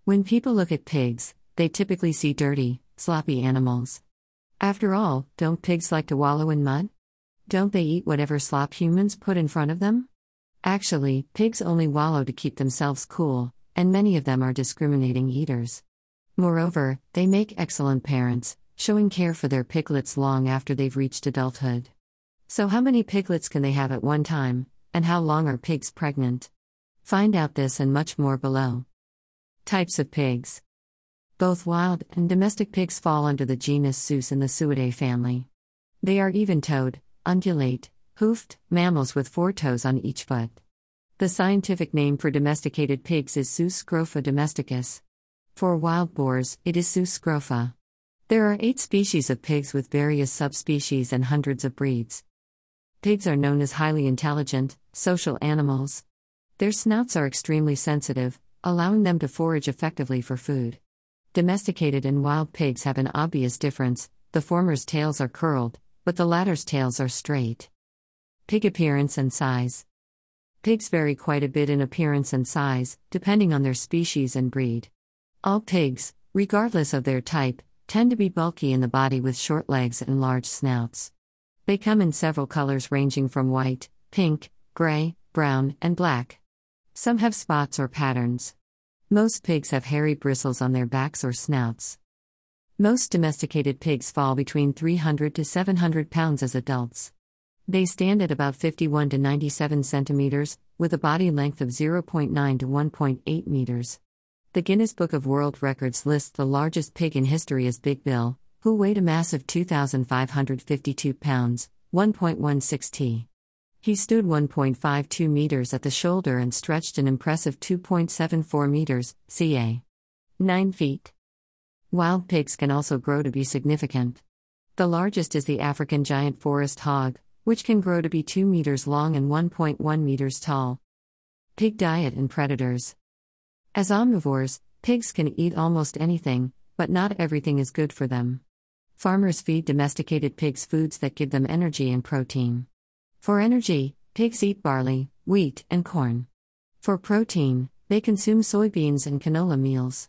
When people look at pigs, they typically see dirty, sloppy animals. After all, don't pigs like to wallow in mud? Don't they eat whatever slop humans put in front of them? Actually, pigs only wallow to keep themselves cool, and many of them are discriminating eaters. Moreover, they make excellent parents, showing care for their piglets long after they've reached adulthood. So how many piglets can they have at one time, and how long are pigs pregnant? Find out this and much more below. Types of pigs. Both wild and domestic pigs fall under the genus Sus in the Suidae family. They are even-toed, ungulate, hoofed mammals with 4 toes on each foot. The scientific name for domesticated pigs is Sus scrofa domesticus. For wild boars, it is Sus scrofa. There are 8 species of pigs with various subspecies and hundreds of breeds. Pigs are known as highly intelligent, social animals. Their snouts are extremely sensitive, allowing them to forage effectively for food. Domesticated and wild pigs have an obvious difference: the former's tails are curled, but the latter's tails are straight. Pig appearance and size. Pigs vary quite a bit in appearance and size, depending on their species and breed. All pigs, regardless of their type, tend to be bulky in the body with short legs and large snouts. They come in several colors ranging from white, pink, gray, brown, and black. Some have spots or patterns. Most pigs have hairy bristles on their backs or snouts. Most domesticated pigs fall between 300 to 700 pounds as adults. They stand at about 51 to 97 centimeters, with a body length of 0.9 to 1.8 meters. The Guinness Book of World Records lists the largest pig in history as Big Bill, who weighed a massive 2,552 pounds, 1.16 t. He stood 1.52 meters at the shoulder and stretched an impressive 2.74 meters, ca. 9 feet. Wild pigs can also grow to be significant. The largest is the African giant forest hog, which can grow to be 2 meters long and 1.1 meters tall. Pig diet and predators. As omnivores, pigs can eat almost anything, but not everything is good for them. Farmers feed domesticated pigs foods that give them energy and protein. For energy, pigs eat barley, wheat, and corn. For protein, they consume soybeans and canola meals.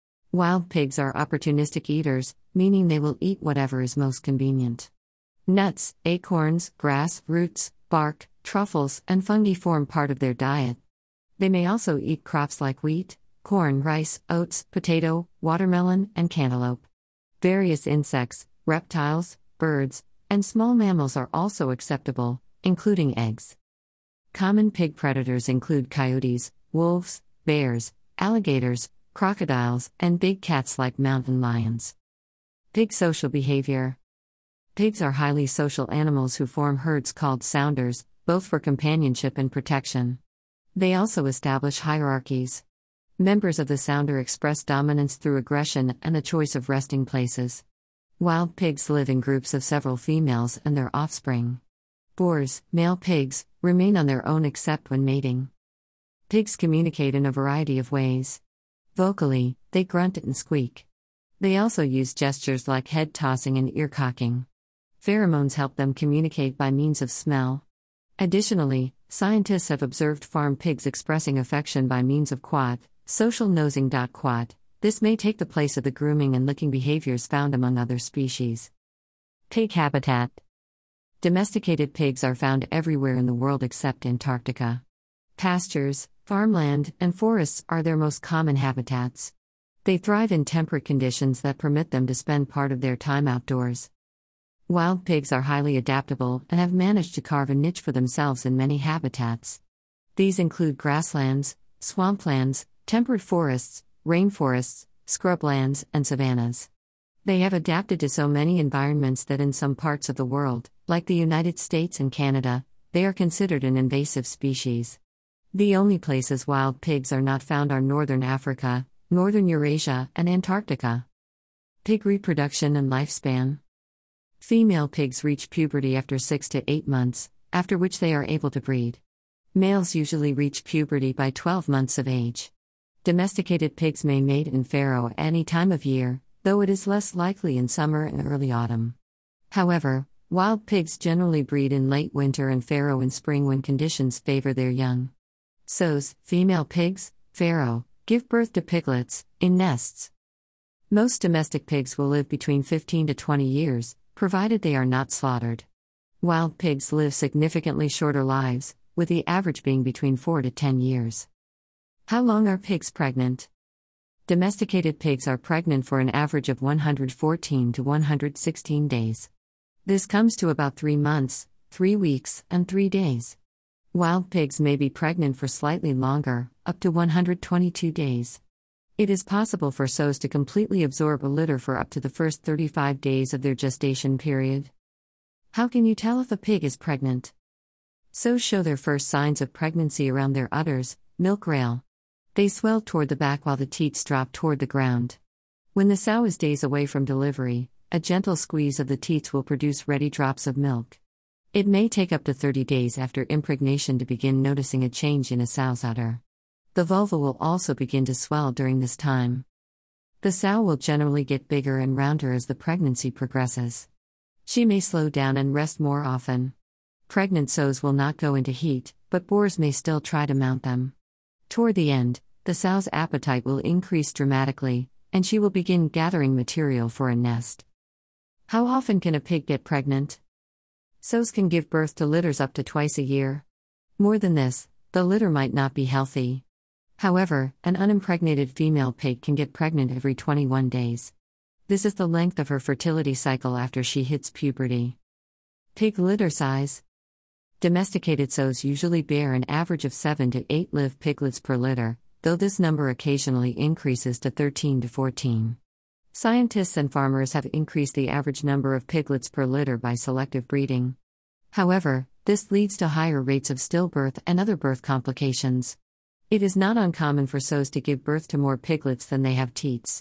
Wild pigs are opportunistic eaters, meaning they will eat whatever is most convenient. Nuts, acorns, grass, roots, bark, truffles, and fungi form part of their diet. They may also eat crops like wheat, corn, rice, oats, potato, watermelon, and cantaloupe. Various insects, reptiles, birds, and small mammals are also acceptable, including eggs. Common pig predators include coyotes, wolves, bears, alligators, crocodiles, and big cats like mountain lions. Pig social behavior. Pigs are highly social animals who form herds called sounders, both for companionship and protection. They also establish hierarchies. Members of the sounder express dominance through aggression and the choice of resting places. Wild pigs live in groups of several females and their offspring. Boars, male pigs, remain on their own except when mating. Pigs communicate in a variety of ways. Vocally, they grunt and squeak. They also use gestures like head tossing and ear cocking. Pheromones help them communicate by means of smell. Additionally, scientists have observed farm pigs expressing affection by means of quat, social nosing. Quat. This may take the place of the grooming and licking behaviors found among other species. Pig habitat. Domesticated pigs are found everywhere in the world except Antarctica. Pastures, farmland, and forests are their most common habitats. They thrive in temperate conditions that permit them to spend part of their time outdoors. Wild pigs are highly adaptable and have managed to carve a niche for themselves in many habitats. These include grasslands, swamplands, temperate forests, rainforests, scrublands, and savannas. They have adapted to so many environments that in some parts of the world, like the United States and Canada, they are considered an invasive species. The only places wild pigs are not found are northern Africa, northern Eurasia, and Antarctica. Pig reproduction and lifespan. Female pigs reach puberty after 6 to 8 months, after which they are able to breed. Males usually reach puberty by 12 months of age. Domesticated pigs may mate in farrow any time of year, though it is less likely in summer and early autumn. However, wild pigs generally breed in late winter and farrow in spring when conditions favor their young. Sows, female pigs, farrow, Give birth to piglets, in nests. Most domestic pigs will live between 15 to 20 years, provided they are not slaughtered. Wild pigs live significantly shorter lives, with the average being between 4 to 10 years. How long are pigs pregnant? Domesticated pigs are pregnant for an average of 114 to 116 days. This comes to about 3 months, 3 weeks, and 3 days. Wild pigs may be pregnant for slightly longer, up to 122 days. It is possible for sows to completely absorb a litter for up to the first 35 days of their gestation period. How can you tell if a pig is pregnant? Sows show their first signs of pregnancy around their udders, milk rail. They swell toward the back while the teats drop toward the ground. When the sow is days away from delivery, a gentle squeeze of the teats will produce ready drops of milk. It may take up to 30 days after impregnation to begin noticing a change in a sow's udder. The vulva will also begin to swell during this time. The sow will generally get bigger and rounder as the pregnancy progresses. She may slow down and rest more often. Pregnant sows will not go into heat, but boars may still try to mount them. Toward the end, the sow's appetite will increase dramatically, and she will begin gathering material for a nest. How often can a pig get pregnant? Sows can give birth to litters up to twice a year. More than this, the litter might not be healthy. However, an unimpregnated female pig can get pregnant every 21 days. This is the length of her fertility cycle after she hits puberty. Pig litter size. Domesticated sows usually bear an average of 7 to 8 live piglets per litter, though this number occasionally increases to 13 to 14. Scientists and farmers have increased the average number of piglets per litter by selective breeding. However, this leads to higher rates of stillbirth and other birth complications. It is not uncommon for sows to give birth to more piglets than they have teats.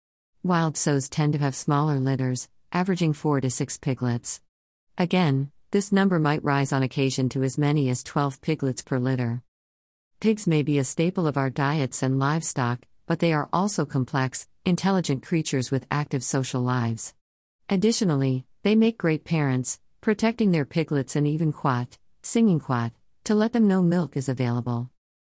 Wild sows tend to have smaller litters, averaging 4 to 6 piglets. Again, this number might rise on occasion to as many as 12 piglets per litter. Pigs may be a staple of our diets and livestock, but they are also complex, intelligent creatures with active social lives. Additionally, they make great parents, protecting their piglets and even singing quat, to let them know milk is available.